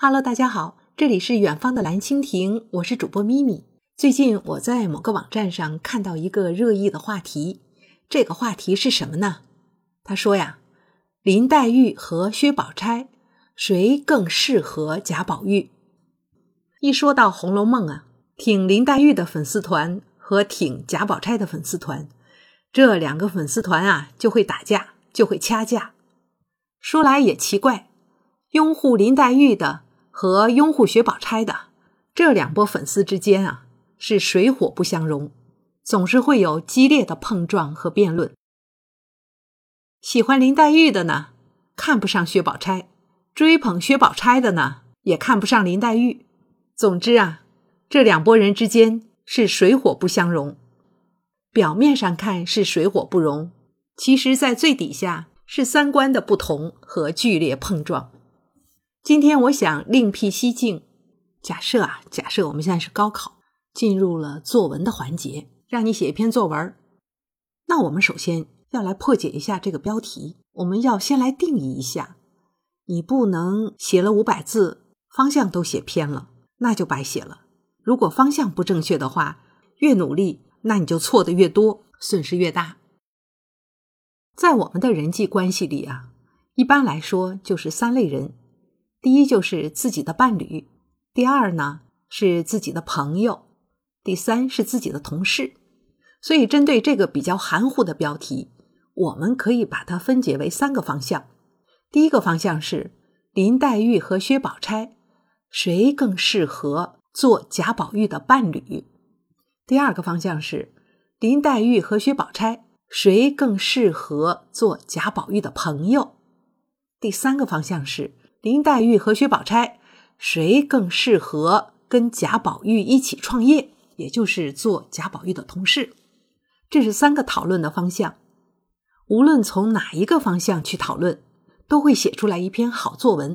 Hello， 大家好，这里是远方的蓝蜻蜓，我是主播咪咪。最近我在某个网站上看到一个热议的话题，这个话题是什么呢？他说呀，林黛玉和薛宝钗谁更适合贾宝玉？一说到《红楼梦》啊，挺林黛玉的粉丝团和挺贾宝钗的粉丝团，这两个粉丝团啊就会打架，就会掐架。说来也奇怪，拥护林黛玉的和拥护薛宝钗的这两波粉丝之间啊，是水火不相容，总是会有激烈的碰撞和辩论。喜欢林黛玉的呢，看不上薛宝钗；追捧薛宝钗的呢，也看不上林黛玉。总之啊，这两拨人之间是水火不相容。表面上看是水火不容，其实在最底下是三观的不同和剧烈碰撞。今天我想另辟蹊径，假设我们现在是高考，进入了作文的环节，让你写一篇作文。那我们首先要来破解一下这个标题，我们要先来定义一下，你不能写了500字，方向都写偏了，那就白写了。如果方向不正确的话，越努力，那你就错得越多，损失越大。在我们的人际关系里啊，一般来说就是3类人。第一就是自己的伴侣，第二呢是自己的朋友，第三是自己的同事。所以针对这个比较含糊的标题，我们可以把它分解为3个方向。第一个方向是林黛玉和薛宝钗谁更适合做贾宝玉的伴侣。第二个方向是林黛玉和薛宝钗谁更适合做贾宝玉的朋友。第三个方向是林黛玉和薛宝钗谁更适合跟贾宝玉一起创业，也就是做贾宝玉的同事。这是3个讨论的方向，无论从哪一个方向去讨论，都会写出来一篇好作文。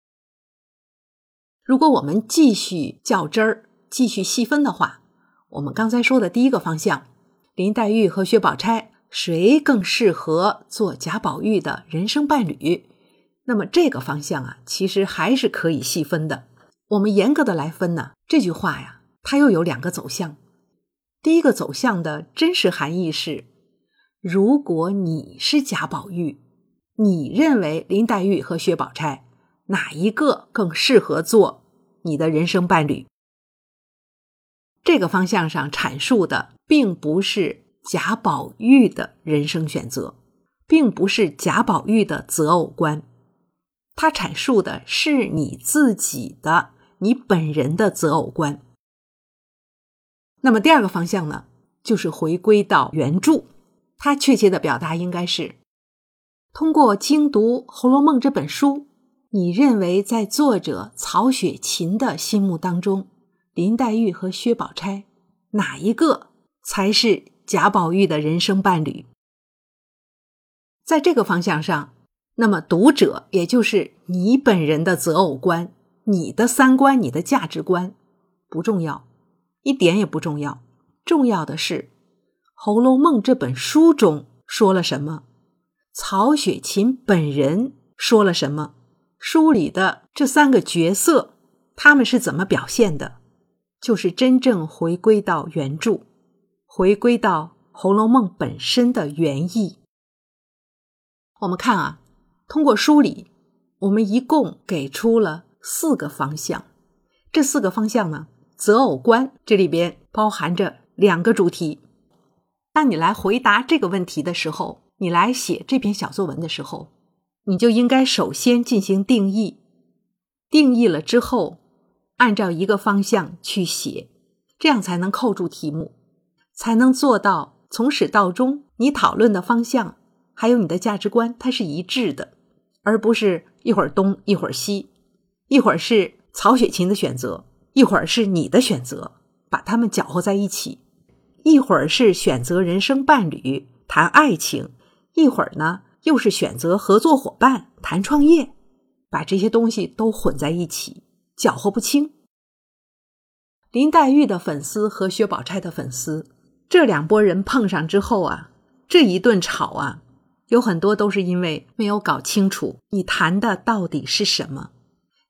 如果我们继续较真儿，继续细分的话，我们刚才说的第一个方向，林黛玉和薛宝钗谁更适合做贾宝玉的人生伴侣，那么这个方向啊，其实还是可以细分的。我们严格的来分呢，这句话呀，它又有2个走向。第一个走向的真实含义是，如果你是贾宝玉，你认为林黛玉和薛宝钗哪一个更适合做你的人生伴侣？这个方向上阐述的并不是贾宝玉的人生选择，并不是贾宝玉的择偶观，它阐述的是你自己的，你本人的择偶观。那么第二个方向呢，就是回归到原著，它确切的表达应该是，通过精读《红楼梦》这本书，你认为在作者曹雪芹的心目当中，林黛玉和薛宝钗哪一个才是贾宝玉的人生伴侣？在这个方向上，那么读者也就是你本人的择偶观，你的三观，你的价值观不重要，一点也不重要。重要的是《红楼梦》这本书中说了什么，曹雪芹本人说了什么，书里的这3个角色他们是怎么表现的，就是真正回归到原著，回归到《红楼梦》本身的原意。我们看啊，通过书里我们一共给出了4个方向。这4个方向呢，择偶观这里边包含着2个主题。当你来回答这个问题的时候，你来写这篇小作文的时候，你就应该首先进行定义，定义了之后按照一个方向去写，这样才能扣住题目，才能做到从始到终你讨论的方向还有你的价值观它是一致的，而不是一会儿东一会儿西，一会儿是曹雪芹的选择，一会儿是你的选择，把它们搅和在一起，一会儿是选择人生伴侣谈爱情，一会儿呢又是选择合作伙伴谈创业，把这些东西都混在一起，搅和不清。林黛玉的粉丝和薛宝钗的粉丝，这2拨人碰上之后啊，这一顿吵啊，有很多都是因为没有搞清楚你谈的到底是什么，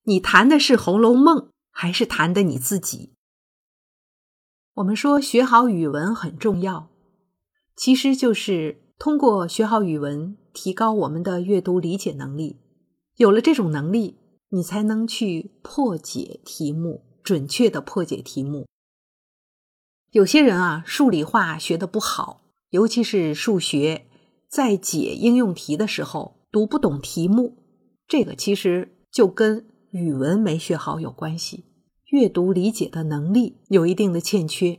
你谈的是《红楼梦》，还是谈的你自己？我们说学好语文很重要，其实就是通过学好语文，提高我们的阅读理解能力。有了这种能力，你才能去破解题目，准确地破解题目。有些人啊，数理化学得不好，尤其是数学，在解应用题的时候读不懂题目，这个其实就跟语文没学好有关系，阅读理解的能力有一定的欠缺。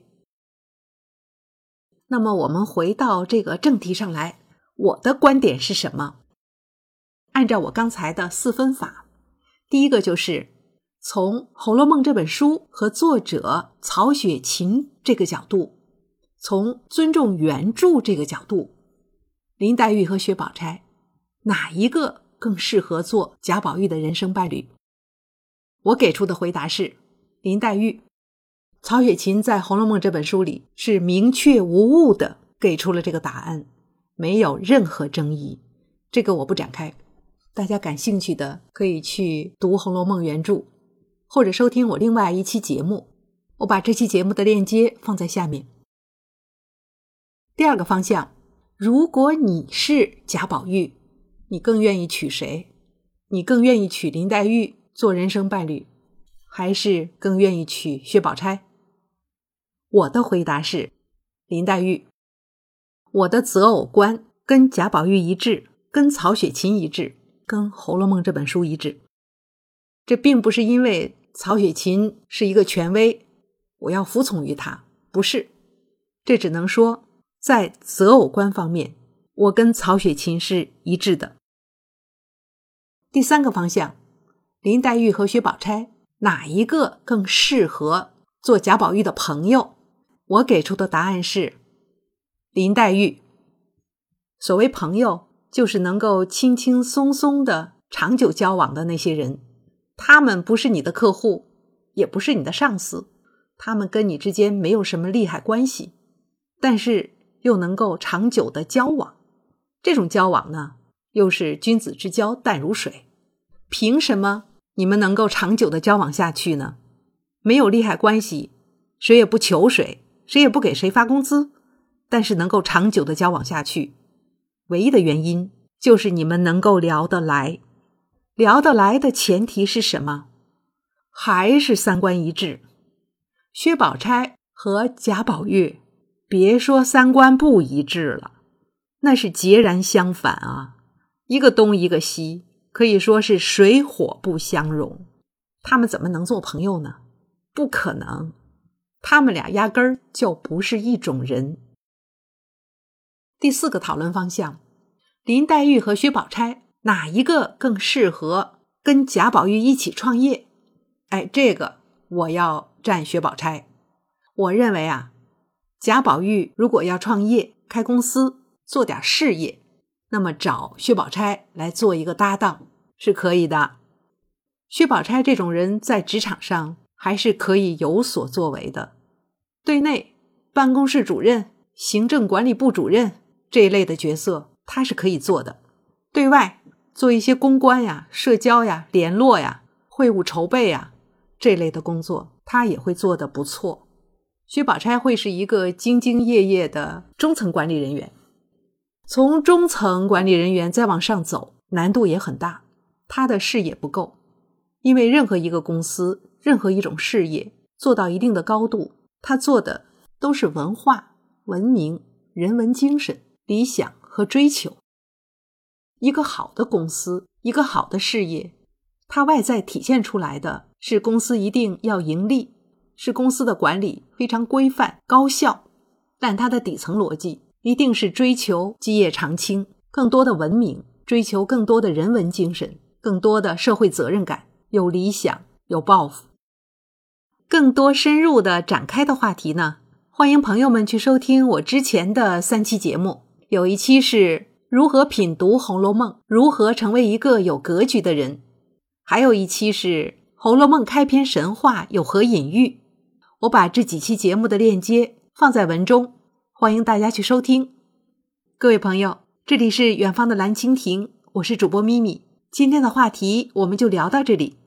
那么我们回到这个正题上来，我的观点是什么？按照我刚才的4分法，第一个就是从《红楼梦》这本书和作者曹雪芹这个角度，从尊重原著这个角度，林黛玉和薛宝钗哪一个更适合做贾宝玉的人生伴侣？我给出的回答是林黛玉。曹雪芹在《红楼梦》这本书里是明确无误的给出了这个答案，没有任何争议。这个我不展开，大家感兴趣的可以去读《红楼梦》原著，或者收听我另外一期节目，我把这期节目的链接放在下面。第二个方向，如果你是贾宝玉，你更愿意娶谁？你更愿意娶林黛玉做人生伴侣，还是更愿意娶薛宝钗？我的回答是林黛玉。我的择偶观跟贾宝玉一致，跟曹雪芹一致，跟《红楼梦》这本书一致。这并不是因为曹雪芹是一个权威，我要服从于他，不是。这只能说在择偶观方面，我跟曹雪芹是一致的。第三个方向，林黛玉和薛宝钗哪一个更适合做贾宝玉的朋友？我给出的答案是林黛玉。所谓朋友，就是能够轻轻松松的长久交往的那些人，他们不是你的客户，也不是你的上司，他们跟你之间没有什么利害关系，但是又能够长久的交往。这种交往呢，又是君子之交淡如水。凭什么你们能够长久的交往下去呢？没有利害关系，谁也不求谁，谁也不给谁发工资，但是能够长久的交往下去，唯一的原因就是你们能够聊得来。聊得来的前提是什么？还是三观一致。薛宝钗和贾宝玉，别说三观不一致了，那是截然相反啊，一个东一个西，可以说是水火不相容。他们怎么能做朋友呢？不可能，他们俩压根儿就不是一种人。第四个讨论方向，林黛玉和薛宝钗哪一个更适合跟贾宝玉一起创业？这个我要站薛宝钗。我认为啊，贾宝玉如果要创业，开公司，做点事业，那么找薛宝钗来做一个搭档是可以的。薛宝钗这种人在职场上还是可以有所作为的，对内办公室主任、行政管理部主任这一类的角色他是可以做的，对外做一些公关呀、社交呀、联络呀、会务筹备呀这类的工作他也会做得不错。薛宝钗会是一个兢兢业业的中层管理人员，从中层管理人员再往上走难度也很大，他的视野不够。因为任何一个公司，任何一种事业做到一定的高度，他做的都是文化、文明、人文精神、理想和追求。一个好的公司，一个好的事业，它外在体现出来的是公司一定要盈利，是公司的管理非常规范高效，但它的底层逻辑一定是追求基业长青，更多的文明，追求更多的人文精神，更多的社会责任感，有理想，有抱负。更多深入的展开的话题呢，欢迎朋友们去收听我之前的3期节目，有一期是如何品读《红楼梦》，如何成为一个有格局的人，还有一期是《红楼梦》开篇神话有何隐喻。我把这几期节目的链接放在文中，欢迎大家去收听。各位朋友，这里是远方的蓝蜻蜓，我是主播咪咪，今天的话题我们就聊到这里，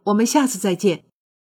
我们下次再见。